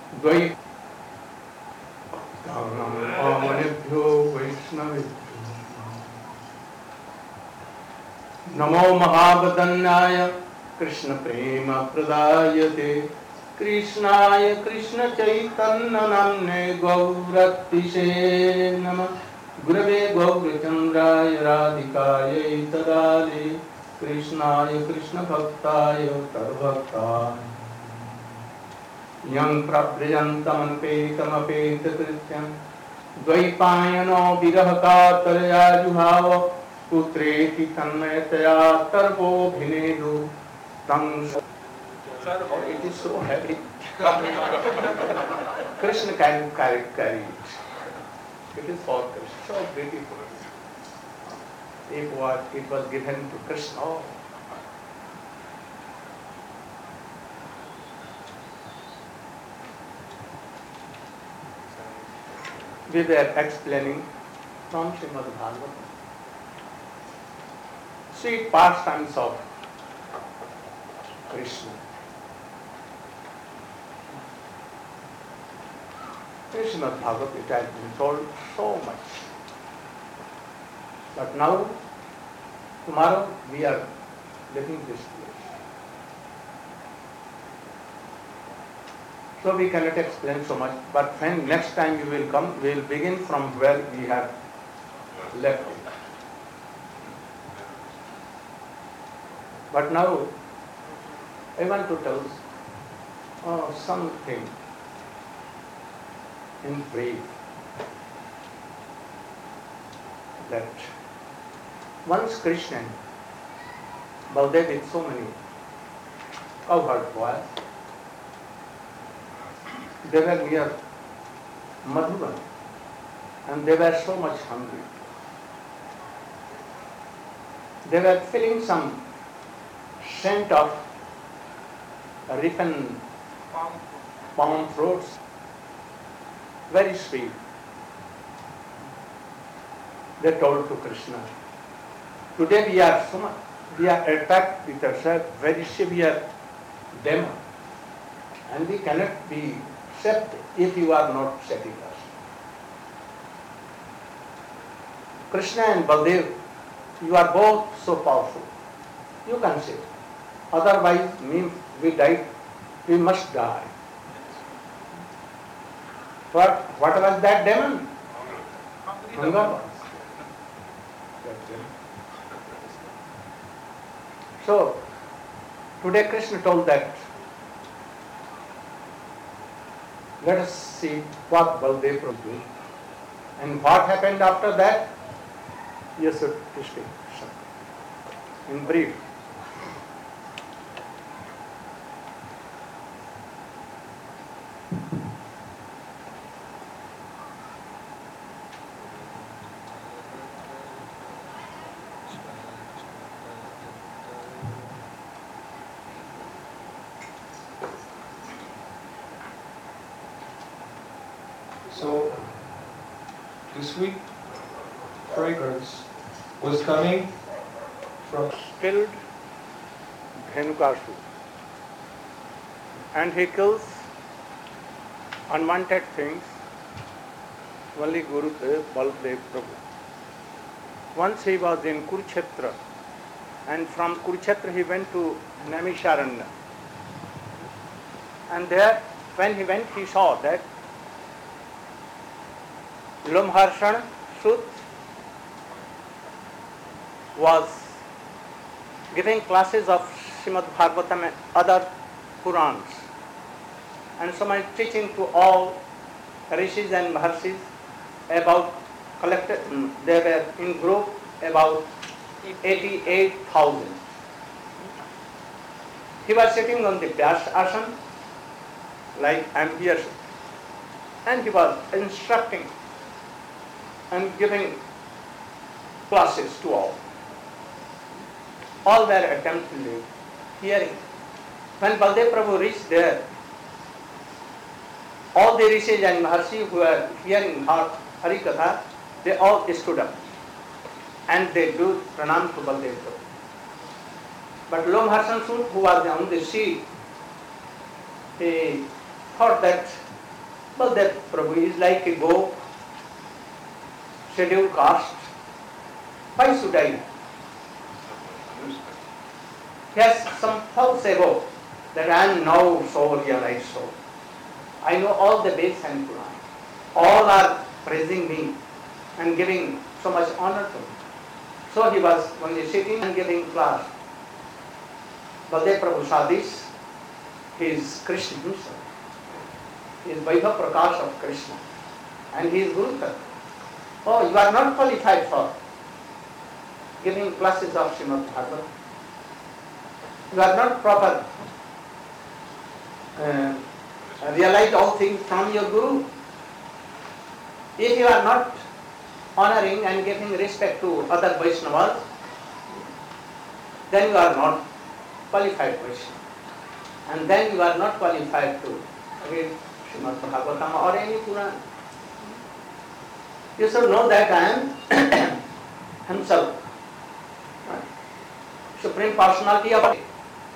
द्वै पावनेभ्यो वैष्णवेभ्यो नमो महावदन्याय कृष्ण प्रेम प्रदायते कृष्णाय कृष्ण चैतन्य नाम्ने गौरतिशे नमः गुरवे गौरचन्द्राय राधिकायै तदाले कृष्णाय कृष्ण भक्ताय तद्भक्ताय यं प्रव्रजन्तमनुपेतमपेतकृत्यं द्वैपायनो विरह कातरया जुहाव पुत्रेति तन्मयतया तर्वोऽभिनेदु तं Sir, it is so heavy. Krishna can carry it. It is for Krishna. So beautiful. It was given to Krishna. Oh. We were explaining from Srimad Bhagavatam. Sweet pastimes of Krishna. In Srimad Bhagavatam it has been told so much. But now, tomorrow we are leaving this place. So we cannot explain so much. But when next time we will come, we will begin from where we have left it. But now, I want to tell something in brief, that once Krishna, Baldev with so many cowherd boys, they were near Madhuban and they were so much hungry. They were feeling some scent of ripened palm fruits, very sweet. They told to Krishna, today we are attacked with a very severe demon, and we cannot be saved if you are not saving us. Krishna and Baldev, you are both so powerful. You can save. Otherwise, we must die. What was that demon? Hunger was. So, today Krishna told that, let us see what Baldev will do. And what happened after that? Yes, sir, speak. In brief. So, the sweet fragrance was coming from Killed Dhenukasur, and he kills unwanted things only Gurudev Baldev Prabhu. Once he was in Kurukshetra, and from Kurukshetra he went to Naimisharanya, and there when he went he saw that Lomharshan Sut was giving classes of Srimad Bhagavatam and other Purans, and so much teaching to all Rishis and Maharshis about collected, they were in group about 88,000. He was sitting on the Vyasa Asana like I am here, and he was instructing and giving classes to all. All were attentively hearing. When Baldev Prabhu reached there, all the Rishis and Maharshi who were hearing Hari Katha, they all stood up and they do pranam to Baldev Prabhu. But Lomharshan Sut, who was on the seat, he thought that But that Prabhu is like a go, scheduled caste. Why should I? Yes, some false ego that I am now so realized so. I know all the Veds and Puran. All are praising me and giving so much honor to me. So he was only sitting and giving class. Baldev Prabhu saw this. He is Krishna himself. He is Vaibhav Prakash of Krishna. And he is Guru Tattva. Oh, you are not qualified for giving classes of Srimad Bhagavatam. You are not proper. Realize all things from your Guru. If you are not honoring and giving respect to other Vaishnavas, then you are not qualified Vaishnava. And then you are not qualified to read Srimad Bhagavatam or any Puran. You should know that I am himself, Supreme Personality of it.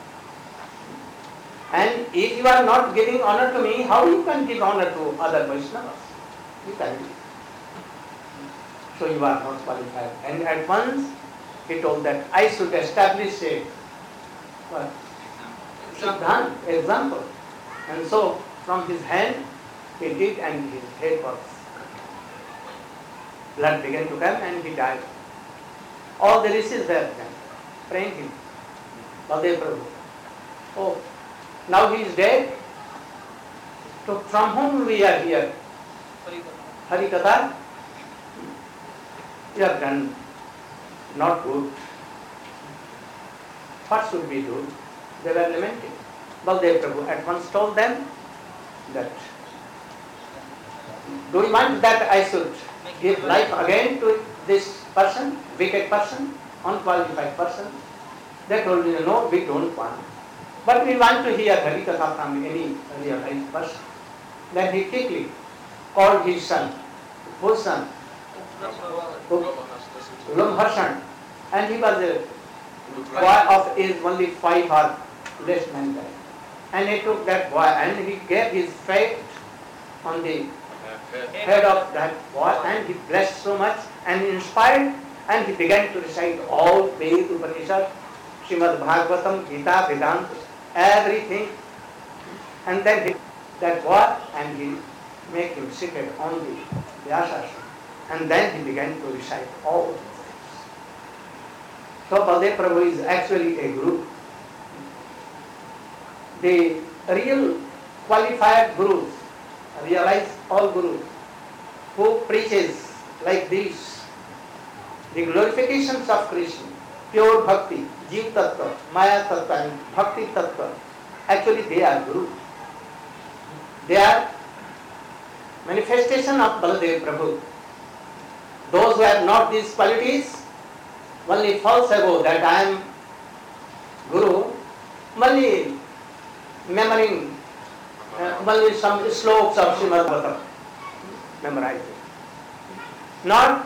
And if you are not giving honor to me, how you can give honor to other Vaishnavas? You can give. So you are not qualified. And at once he told that I should establish a example. And so from his hand he did, and his head was, blood began to come and he died. All the rishis were then praying him. Baldev Prabhu. Oh, now he is dead. So from whom we are here? Harikatha. You have done not good. What should we do? They were lamenting. Baldev Prabhu at once told them that, do you want that I should give life again to this person, wicked person, unqualified person? They told me, no, we don't want. But we want to hear Harikatha from any realized person. Then he quickly called his son, whose son? Lumharshan. And he was a boy of age only 5 or less than that. And he took that boy and he gave his faith on the head of that boy, and he blessed so much and inspired, and he began to recite all Ved, Upanishad, Srimad Bhagavatam, Gita, Vedanta, everything. And then he, that boy, and he make him seated on the Vyasasana. And then he began to recite all these things. So Baldev Prabhu is actually a guru. The real qualified gurus, realize all gurus, who preaches like this, the glorifications of Krishna, pure bhakti, Jeev Tattva, Maya Tattva and Bhakti Tattva, actually they are gurus. They are manifestation of Baldev Prabhu. Those who have not these qualities, only false ego that I am guru, only memorizing only some slokas of Srimad Bhagavatam, memorizing. Not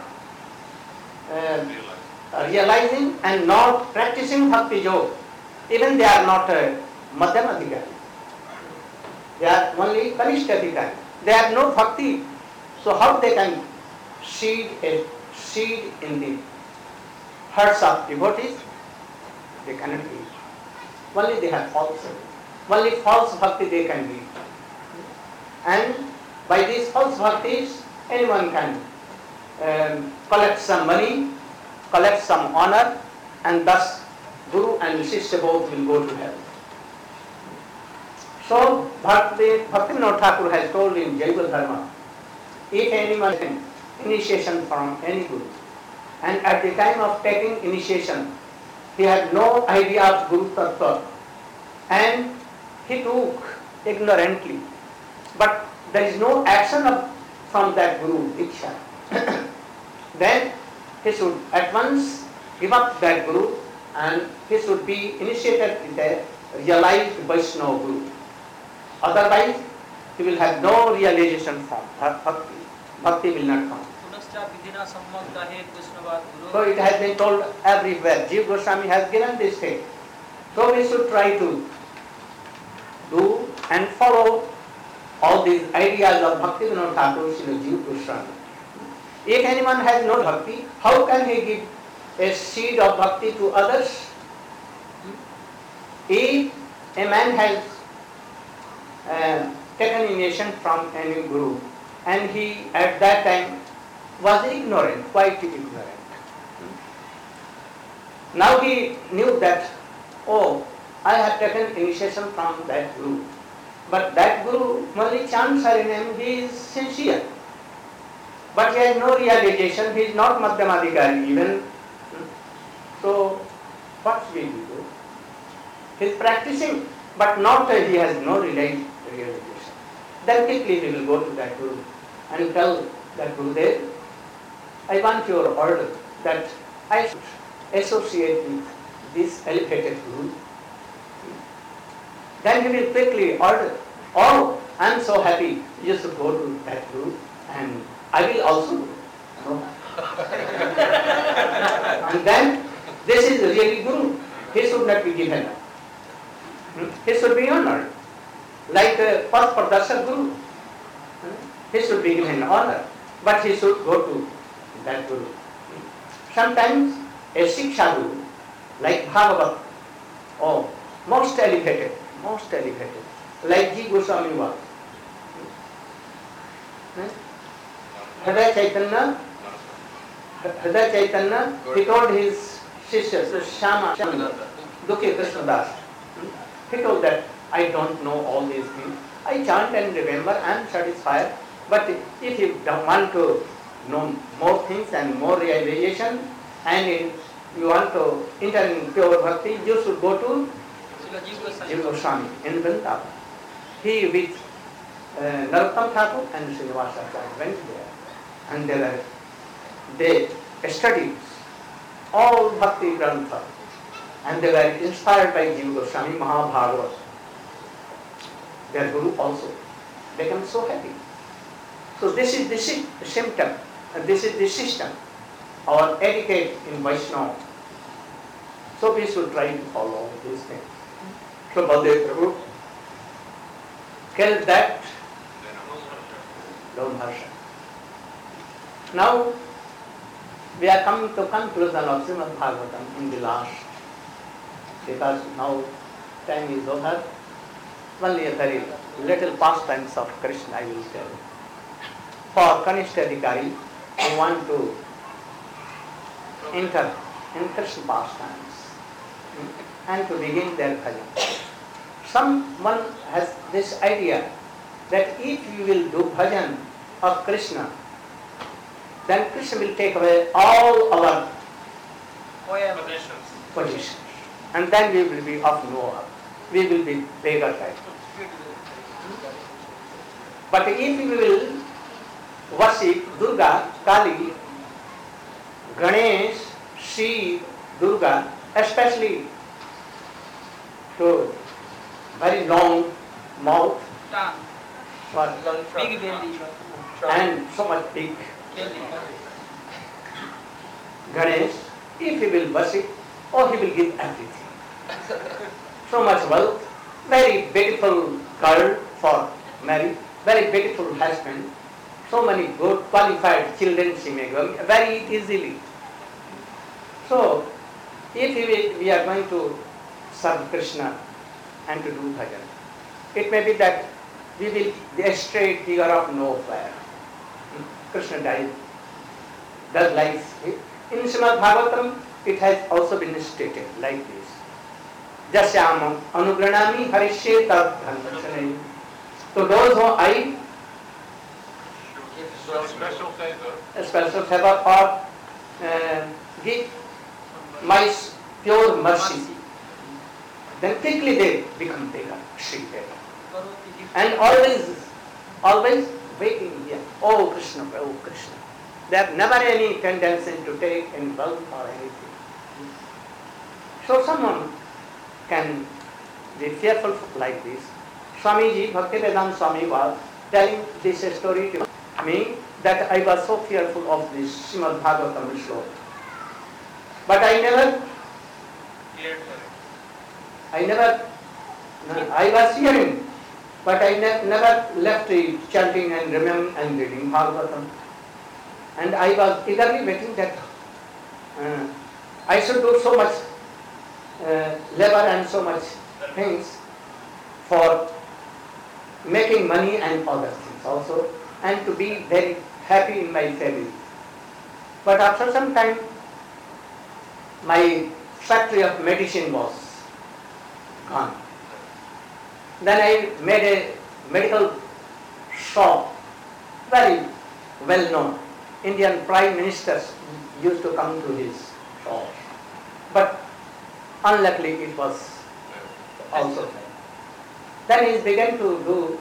realizing and not practicing Bhakti Yoga. Even they are not Madhyama Adhikari. They are only Kanishta Adhikari. They have no Bhakti. So how they can seed a seed in the hearts of devotees? They cannot be. Only they have false. Only false bhakti they can be. And by these false bhaktis, anyone can collect some money, collect some honor, and thus Guru and Shishya both will go to hell. So Bhaktivinoda Thakur has told in Jaiva Dharma, if anyone takes initiation from any Guru, and at the time of taking initiation, he had no idea of Guru Tattva, and he took ignorantly, but there is no action from that Guru Diksha, then he should at once give up that Guru and he should be initiated with a realized Vaishnava Guru. Otherwise, he will have no realization from Bhakti. Bhakti will not come. So it has been told everywhere. Jiva Goswami has given this thing. So we should try to do and follow all these ideas of Bhaktivinoda Thakur, Srila Jiva Goswami. If anyone has no bhakti, how can he give a seed of bhakti to others? If a man has taken initiation from any guru and he at that time was ignorant, quite ignorant. Now he knew that, oh, I have taken initiation from that guru. But that guru only chants Harinam, he is sincere. But he has no realization, he is not Madhyamadhikari even. So, what will he do? He is practicing, but not he has no realization. Then quickly he will go to that guru and tell that Gurudev, I want your order that I should associate with this elevated guru. Then he will quickly order, oh, I am so happy, you should go to that guru and I will also go. No. And then this is really guru. He should not be given. He should be honored. Like first Pradarshak Guru. He should be given honor. But he should go to that guru. Sometimes a Shiksha Guru, like Bhagavat, oh, most elevated, like Ji Goswami was. Hridaya Chaitanya, he told his sisters, Shama, Dukhi Krishnadas, he told that, I don't know all these things. I chant and remember, I am satisfied. But if you don't want to know more things and more realization, and you want to enter in pure bhakti, you should go to Jiva Goswami in Vrindavan. He with Narottam Thakur and Srinivasa Acharya went there. And they studied all bhakti grantha. And they were inspired by Jiva Goswami, Mahabhagavad. Their guru also became so happy. So this is the symptom, this is the system, our etiquette in Vaishnava. So we should try to follow these things. So Baldev Prabhu carried that Lord Harsha. Now we are coming to conclusion of Srimad Bhagavatam in the last, because now time is over. Only a very little pastimes of Krishna I will tell. For Kanishta Adhikari who want to enter in Krishna pastimes and to begin their bhajan. Someone has this idea that if you will do bhajan of Krishna, then Krishna will take away all our possessions. And then we will be of no help. We will be beggar type. But if we will worship Durga, Kali, Ganesh, Shiv, Durga, especially to very long mouth, Big belly. and so much big Ganesh, if he will worship, oh, he will give everything. So much wealth, very beautiful girl for marry, very beautiful husband, so many good qualified children she may go very easily. So, if we are going to serve Krishna and to do bhajan, it may be that we will be a straight figure of no fire. Krishna died, does life. In Srimad Bhagavatam, it has also been stated like this. Jasyam anugranami harishye tad dhanvachanai. To those who I special favor or give my pure mercy, then quickly they become Deva, Sri Deva. And always waiting here, oh Krishna, oh Krishna. They have never any tendency to take any wealth or anything. So someone can be fearful like this. Swamiji, Bhaktivedanta Swami was telling this story to me that I was so fearful of this Srimad Bhagavatam sloka. But I was hearing But I never left the chanting and reading Bhagavatam. And I was eagerly waiting that I should do so much labor and so much things for making money and other things also, and to be very happy in my family. But after some time, my factory of medicine was gone. Then I made a medical shop, very well known. Indian prime ministers used to come to his shop. But unluckily it was also. Then he began to do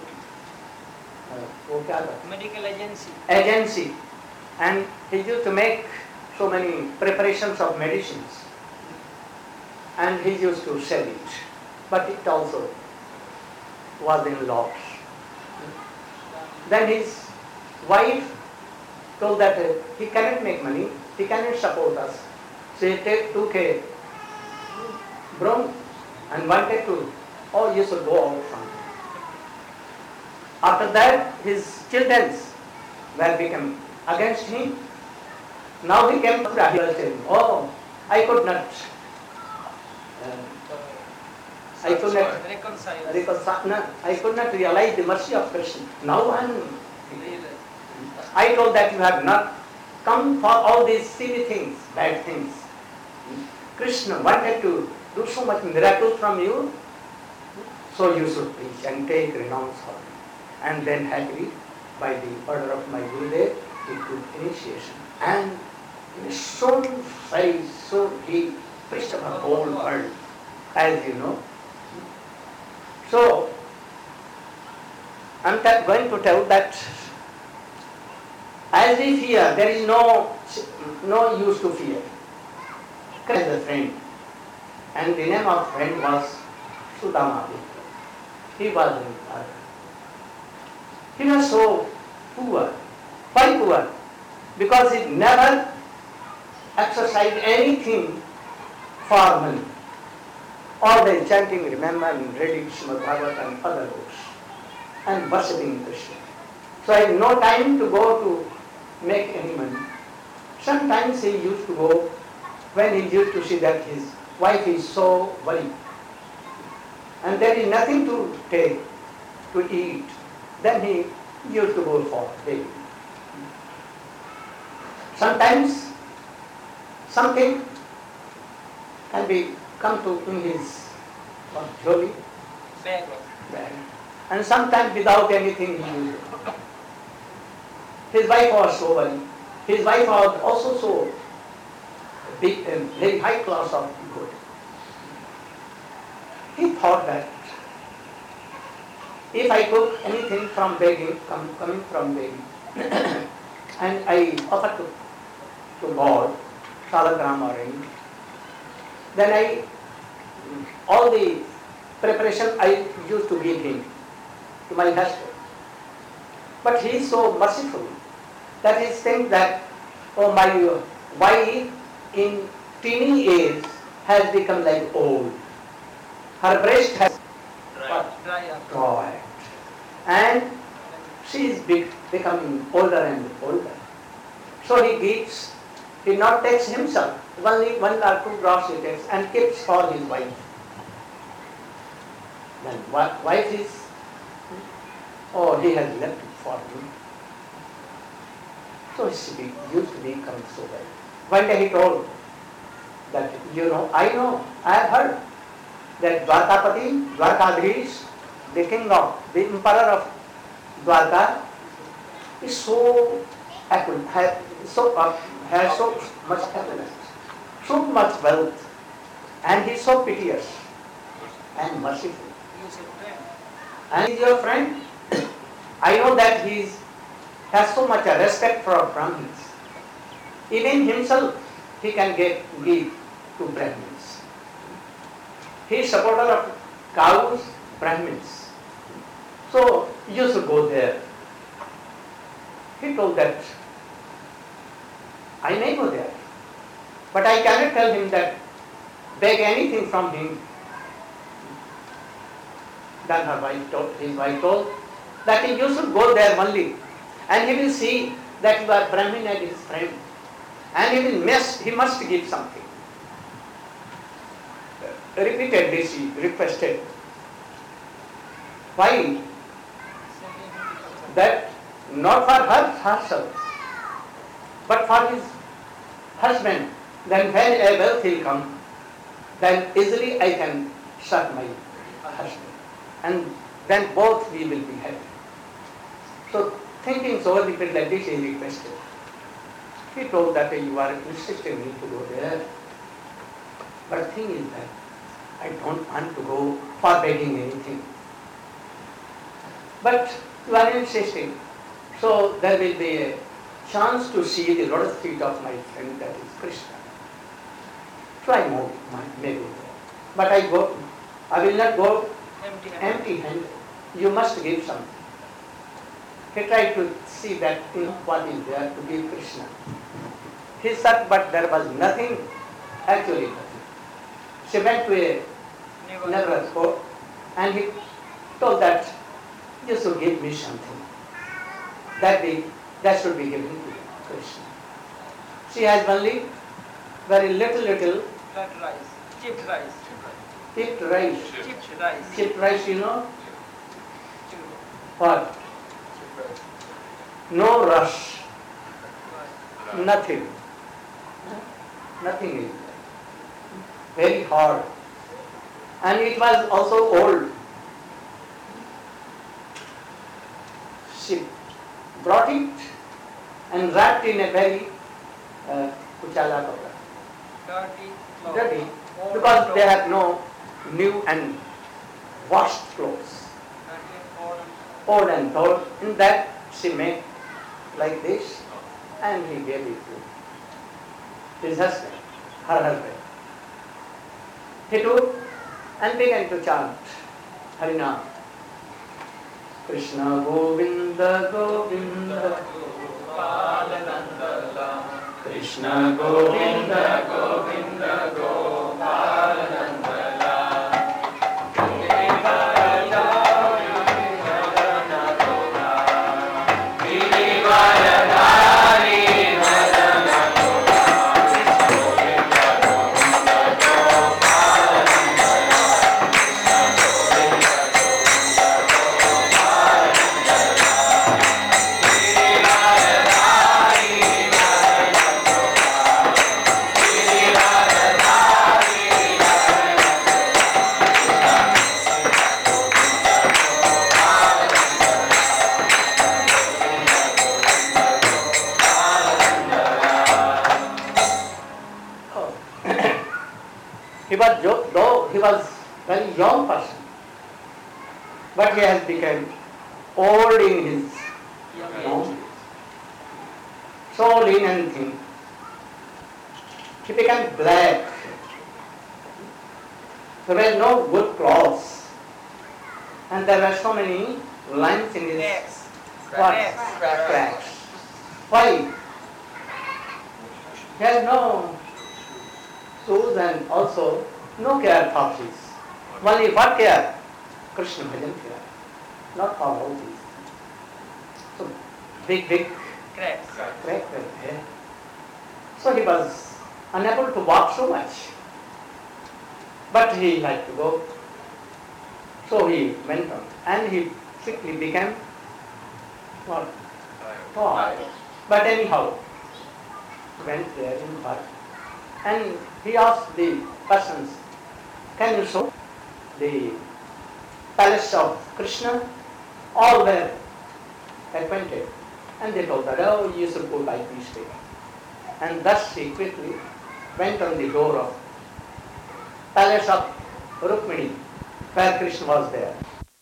medical agency, and he used to make so many preparations of medicines, and he used to sell it, but it also was in loss. Then his wife told that he cannot make money, he cannot support us. So he took a broom and wanted to, oh, you should go out from here. After that, his children were become against him. Now he came to Rahul and said, oh, I could not reconcile. I could not realize the mercy of Krishna. Now I told that you have not come for all these silly things, bad things. Krishna wanted to do so much miracle from you, so you should preach and take renounce for him. And then happily, by the order of my Gurudev, he took initiation. And in a so size, so he preached about the whole world, as you know. So, I'm going to tell that as we fear, there is no use to fear. Krishna is a friend. And the name of friend was Sudama. He was in Bharat. He was so poor. Why poor? Because he never exercised anything for money. All the chanting, remembering, reading Srimad Bhagavatam and other books, and worshipping Krishna. So I had no time to go to make any money. Sometimes he used to go when he used to see that his wife is so worried and there is nothing to take, to eat. Then he used to go for baking. Sometimes something can be come to in his jolly bag. And sometimes without anything he used to. His wife was so worried. His wife was also so big, very high class of good. He thought that if I took anything from begging, coming from begging, and I offered to God, salagram or anything, then all the preparation I used to give him, to my husband. But he is so merciful that he thinks that, oh, my wife in teeny age has become like old. Her breast has dried. And she is becoming older and older. So he gives, he not takes himself, only 1 or 2 drops he takes and keeps for his wife. Then wife is, oh, he has left it for me. So she used to become so well. One day he told that, I have heard that Dwarkapati, Dwarkadhish, the king of, the emperor of Dwarka, is so affluent, has so much happiness, so much wealth, and he is so piteous and merciful. And he is your friend. I know that he has so much respect for Brahmins. Even himself he can give to Brahmins. He is supporter of cows, Brahmins. So you should go there. He told that I may go there, but I cannot tell him that beg anything from him. Then his wife told that you should go there only, and he will see that you are Brahmin and his friend, and he must give something. Repeatedly she requested. Why? That not for herself, but for his husband. Then when a wealth will come, then easily I can serve my husband, and then both we will be happy. So thinking so repeatedly, she requested. He told that you are insisting me to go there, but the thing is that I don't want to go for begging anything. But you are insisting, so there will be a chance to see the lotus feet of my friend, that is Krishna. So I may go there. But I will not go empty-handed. You must give something. He tried to see that what is there to give Krishna. He said, but there was nothing, actually nothing. She went to a neighbor's court and he told that you should give me something. That should be given to Krishna. She has only very little Flat rice, chipped rice. chipped rice. Chipped rice. Chipped rice, you know? What? No rush. Nothing. Nothing is there. Very hard. And it was also old. She brought it and wrapped in a very kuchala kapda. Dirty. Because they have no new and washed clothes. Old and old. In that she made like this and he gave it to his husband, her husband. He took and began to chant Harinam. Krishna Govinda Govinda Gopalanandala. Krishna Govinda Govinda Gopalanandala. Though he was very young person, but he has become old in his so lean and thin. He became black. There were no good clothes, and there were so many lines in his cracks. Why? He has no shoes and also no care for this. Only what care? Krishna bhajan care. Not for all these. So big Cracks. crack were there. So he was unable to walk so much. But he liked to go. So he went on. And he quickly became what? Tired. But anyhow, went there in fact. And he asked the persons, can you show the palace of Krishna? All were acquainted. And they told that, oh, you should go by this way. And thus he quickly went on the door of palace of Rukmini, where Krishna was there.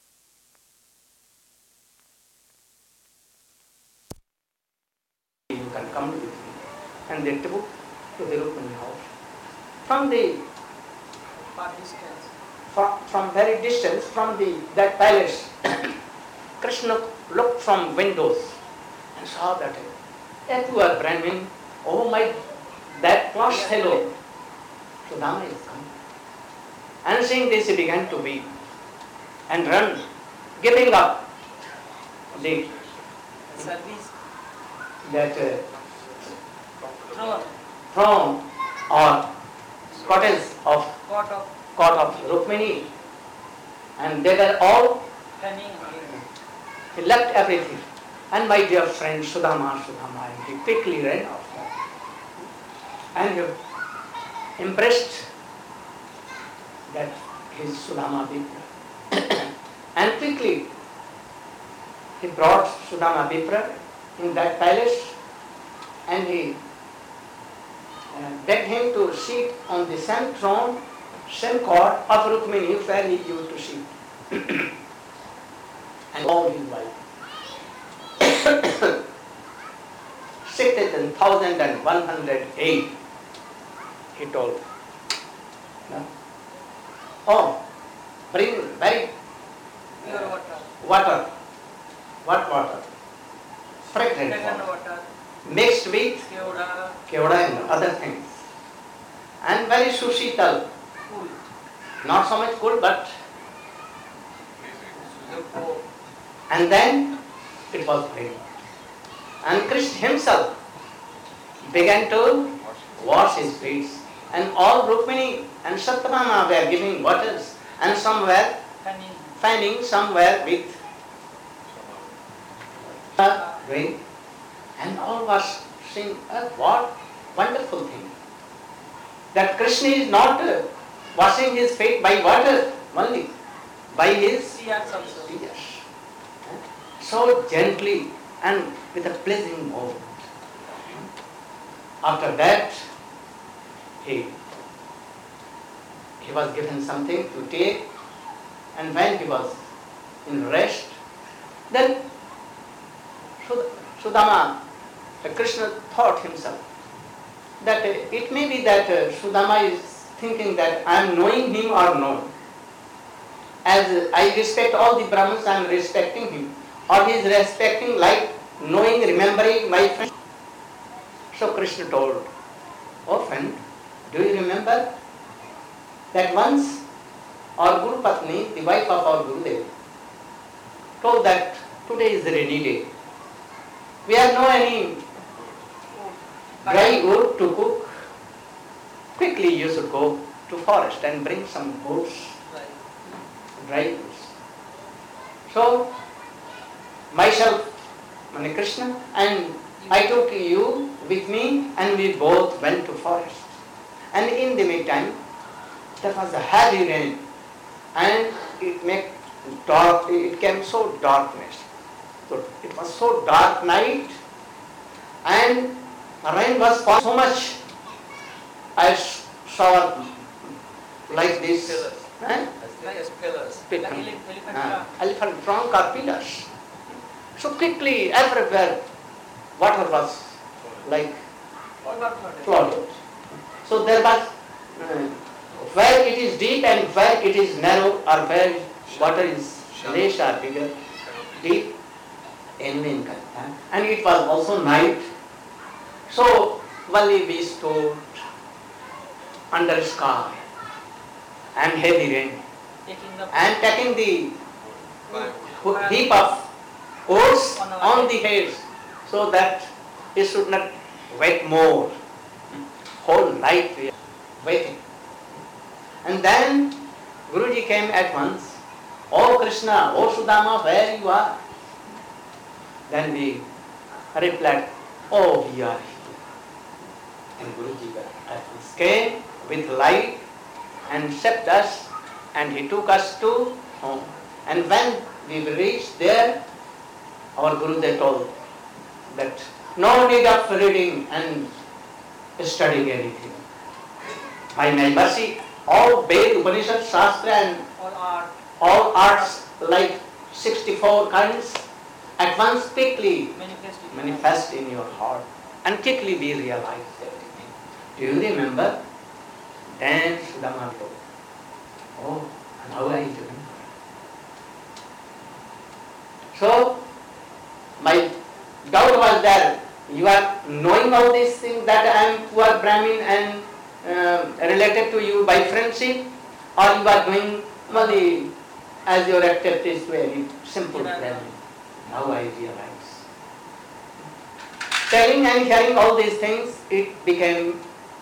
You can come with me. And they took to the Rukmini house. From very distance, from that palace, Krishna looked from windows and saw that a poor Brahmin, oh my, that posh fellow, Sudama is come. And seeing this, he began to weep. and run, giving up the Service. that Throne. throne or cottage of Court of court of Rukmini, and they were all. penning. He left everything. And my dear friend Sudama, and he quickly ran off. And he impressed that his Sudama Vipra. And quickly he brought Sudama Vipra in that palace, and he begged him to sit on the same throne, same court of Rukmini where he used to sit. And all his life. 60,108, he told. No? Oh, bring very Pure water. water. What water? Fragrant Fragrant water. water. Mixed with Kevda. kevda and other things. And very sushital. Cool. Not so much cool, but. Lukewarm. And then it was raining. And Krishna himself began to wash his feet. And all Rukmini and Satyabhama were giving waters, and some were Penning. fanning, some were with rain. And all was saying, what wonderful thing. That Krishna is not washing his feet by water only, by his Tears also. tears. So gently and with a pleasing mood. After that, he was given something to take, and when he was in rest, then Sudama, Krishna thought himself that it may be that Sudama is thinking that I am knowing him or no. As I respect all the Brahmins, I am respecting him. Or he is respecting like knowing, remembering my friend. So Krishna told, oh friend, do you remember that once our Guru Patni, the wife of our Gurudev, told that today is the rainy day. We have no any dry wood to cook. Quickly you should go to forest and bring some wood, dry woods. So myself, Mani Krishna, and I took you with me, and we both went to forest. And in the meantime, there was a heavy rain, and it came so darkness. So it was so dark night, and rain was falling so much. I saw like this. Like pillars. Pillar. Like elephant trunk. Elephant trunk or pillars. So quickly, everywhere, water was like flooded. So there was, where it is deep and where it is narrow, or where water is less or bigger, deep, and it was also night. So only we stood under sky and heavy rain, and taking the heap of oats on the heads, so that it should not wet more. Whole night we are waiting. And then Guruji came at once. Oh Krishna, oh Sudama, where you are? Then we replied, oh, we are here. And Guruji at once came with light and stepped us, and he took us to home. And when we reached there, our Guru they told that no need of reading and studying anything. By my mercy, all Ved, Upanishad, Shastra and all arts like 64 kinds at once quickly manifest in your heart, and quickly we realize everything. Do you remember? Then Sudama told, oh, now I remember. So, my doubt was there. You are knowing all these things that I am poor Brahmin and related to you by friendship, or you are doing only as your activity is very simple friend. Now I realize. Telling and hearing all these things, it became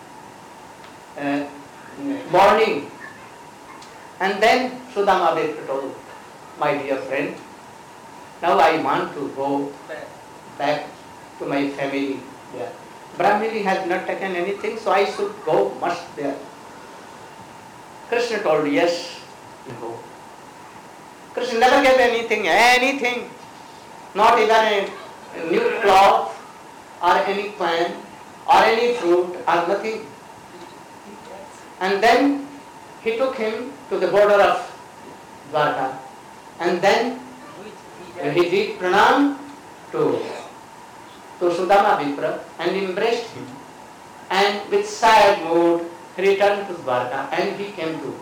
morning. And then Sudama Mitra told, my dear friend, now I want to go back to my family there. Brahmini has not taken anything, so I should go must there. Krishna told, yes, you go. Krishna never gave anything, not even a new cloth or any plant or any fruit or nothing. And then he took him to the border of Dwarka, and then he did pranam to Sudama Vipra and embraced him, and with sad mood he returned to Dwarka and he came to.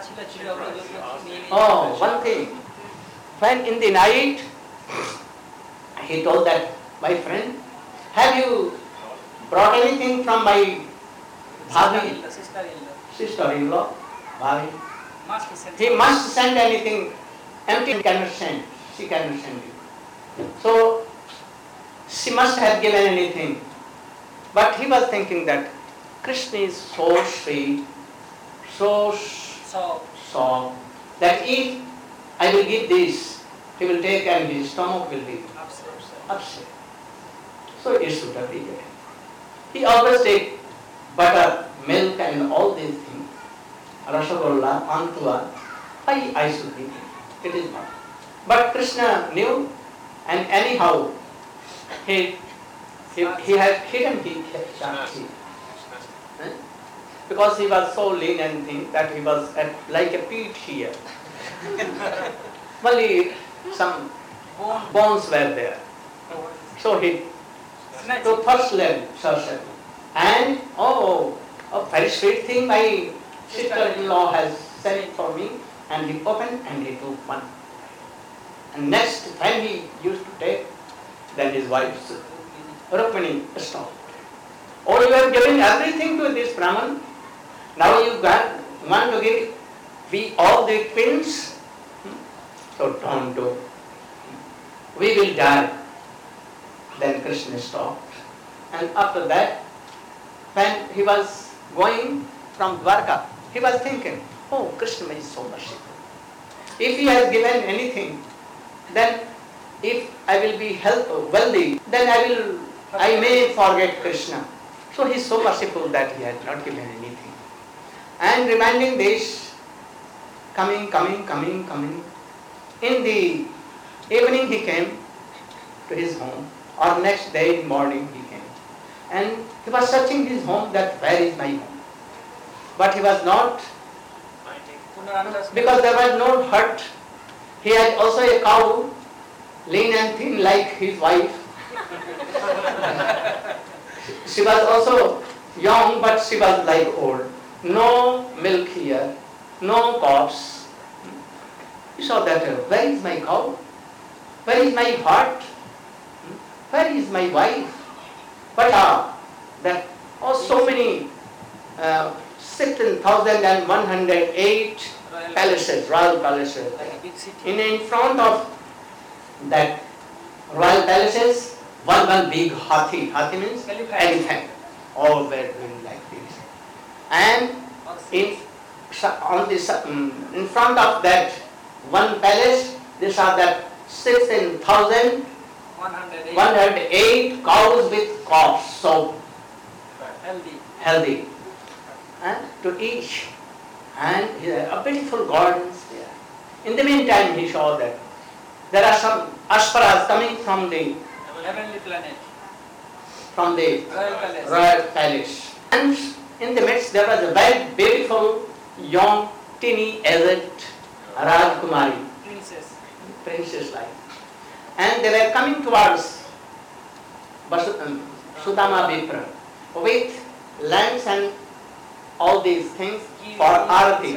Oh, one thing. When in the night he told that, my friend, have you brought anything from my bhabi, sister-in-law, bhabi? He must send anything. Empty cannot send. She cannot send you. So she must have given anything. But he was thinking that Krishna is so sweet, so soft, that if I will give this, he will take and his stomach will be upset. So it should have been given. He always take butter, milk and all these things, rasagolla, antua. Why I should give it? It is not. But Krishna knew, and anyhow, he had hidden his Shakti. Because he was so lean and thin that he was like a peat here. Only some bones were there. So he took first leg, and a very sweet thing my sister-in-law has sent for me, and he opened and he took one. And next when he used to take, then his wife Rukmini stopped. Oh, you are giving everything to this Brahman. Now you want to give we all the twins? So don't do. We will die. Then Krishna stopped. And after that, when he was going from Dwarka, he was thinking, oh, Krishna is so merciful. If he has given anything, then if I will be wealthy, then I may forget Krishna. So he is so merciful that he had not given anything. And reminding this, coming. In the evening he came to his home, or next day morning he came. And he was searching his home, that where is my home? But he was not, because there was no hut. He had also a cow, lean and thin like his wife. She was also young, but she was like old. No milk here, no calves. He saw that, where is my cow? Where is my hut? Where is my wife? But that so many 16,108 palaces, royal palaces. In front of that royal palaces, one big hathi. Hathi means elephant. All were doing like this. And in front of that one palace, these are that 16,108 cows with calves, so healthy. To each. And a beautiful gardens there. In the meantime, he saw that there are some ashparas coming from the heavenly planet, from the royal palace. And in the midst there was a very beautiful, young, teeny, aged Rajkumari, princess like. And they were coming towards Sudama Vipra with lamps and all these things for Arati.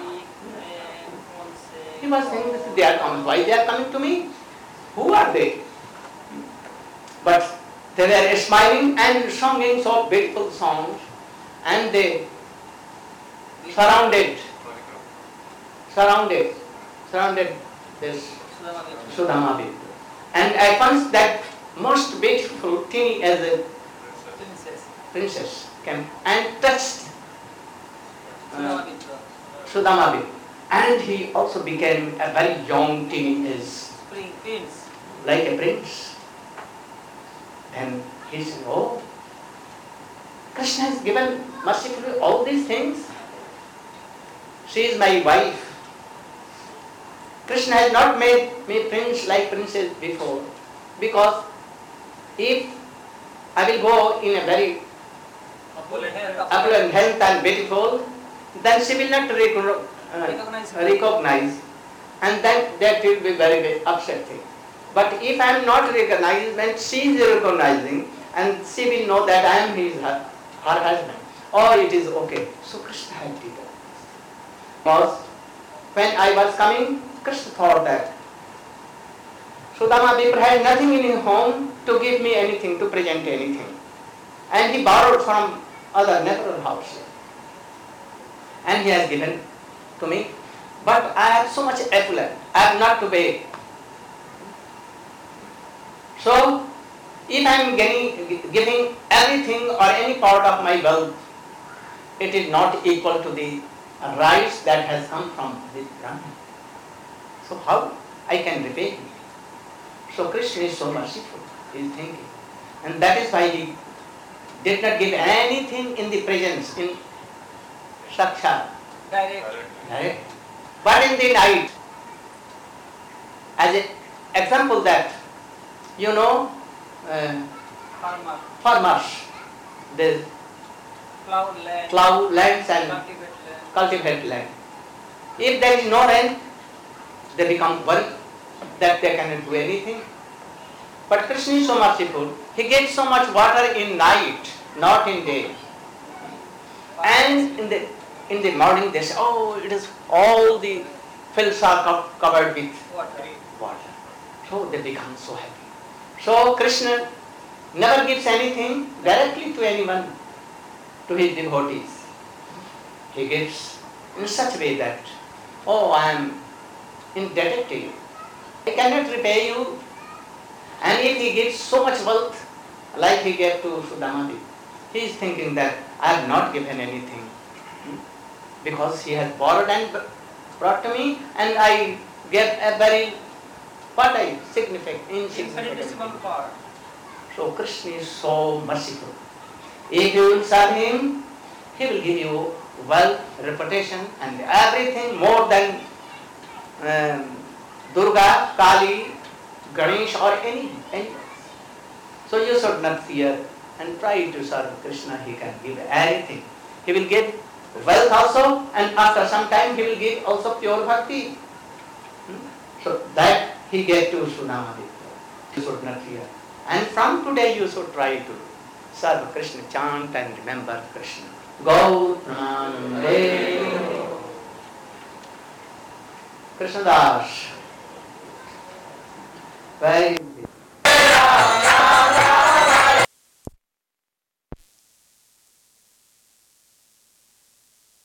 He was saying, they are coming. Why they are coming to me? Who are they? But they were smiling and singing so beautiful songs, and they surrounded surrounded this Sudama Vipra. And at once that most beautiful teeny as a princess came and touched Sudama Vipra. And he also became a very young teeny as Prince. like a prince. Then he said, oh, Krishna has given mercifully all these things. She is my wife. Krishna has not made me prince like princess before, because if I will go in a very opulent health and beautiful, then she will not recognize, and then that will be very, very upsetting. But if I am not recognized, when she is recognizing, and she will know that I am her husband, or it is okay. So Krishna had did that. Because when I was coming, Krishna thought that Sudama Vipra had nothing in his home to give me anything, to present anything. And he borrowed from other neighborhood house. And he has given to me. But I have so much affluence, I have not to pay. So, if I am giving everything or any part of my wealth, it is not equal to the rights that has come from this Brahman. So how I can repay him? So Krishna is so merciful, he is thinking. And that is why he did not give anything in the presence, in Sakshat. Direct. But in the night, as an example that, you know, farmers, they plow lands and cultivate land. If there is no rain, they become worried that they cannot do anything. But Krishna is so merciful, he gets so much water in night, not in day. And in the morning they say, oh, it is all the fields are covered with water. So they become so happy. So Krishna never gives anything directly to anyone, to his devotees. He gives in such a way that, oh, I am indebted to you. I cannot repay you. And if he gives so much wealth, like he gave to Sudama Vipra, he is thinking that I have not given anything. Because he has borrowed and brought to me, and I gave a very, insignificant part. So Krishna is so merciful. If you will serve him, he will give you wealth, reputation, and everything more than Durga, Kali, Ganesh, or any. So you should not fear and try to serve Krishna. He can give everything. He will give wealth also, and after some time he will give also pure bhakti. So that he gave to Sudama Vipra. You should not fear. And from today you should try to serve Krishna, chant and remember Krishna. Gaur Pranande Krishnadas. Very